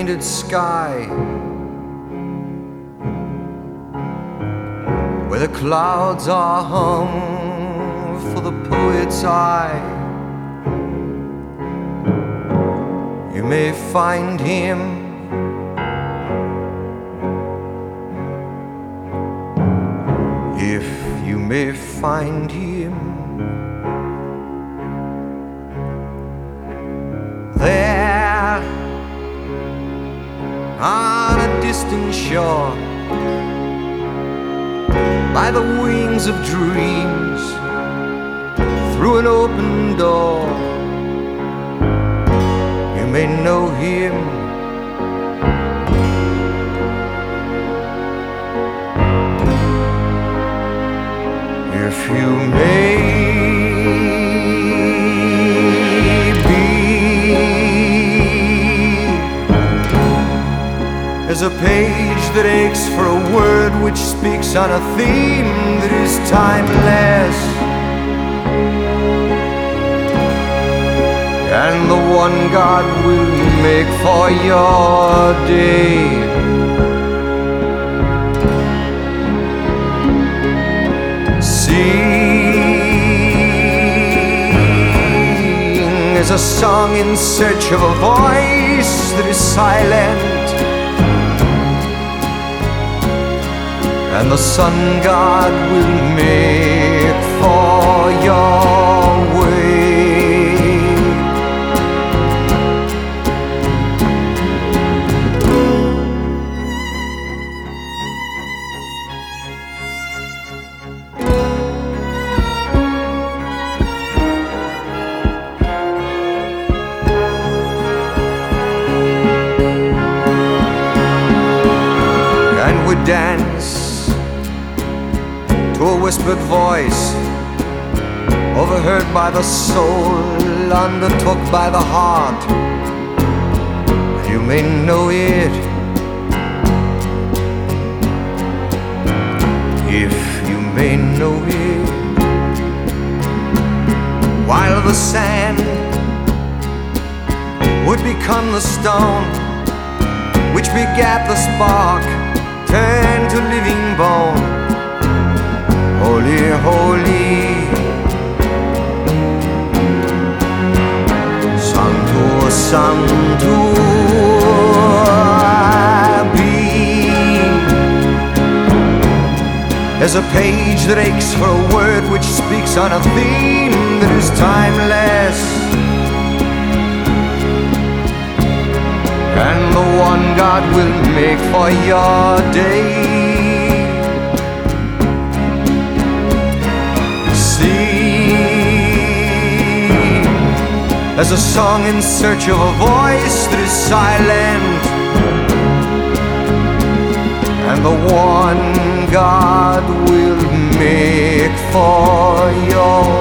painted sky, where the clouds are hung for the poet's eye. You may find him if you may find him there on a distant shore, by the wings of dreams, through an open door. You may know him if you may be. There's a page that aches for a word which speaks on a theme that is timeless, and the one God will make for your day. Sing is a song in search of a voice that is silent, and the sun God will make for your way. And we dance to a whispered voice, overheard by the soul, undertook by the heart. You may know it if you may know it. While the sand would become the stone, which begat the spark, turned to living bone. Holy, holy, Sanctus, Sanctus be. There's a page that aches for a word which speaks on a theme that is timeless, and the one God will make for your day. As a song in search of a voice that is silent, and the one God will make for your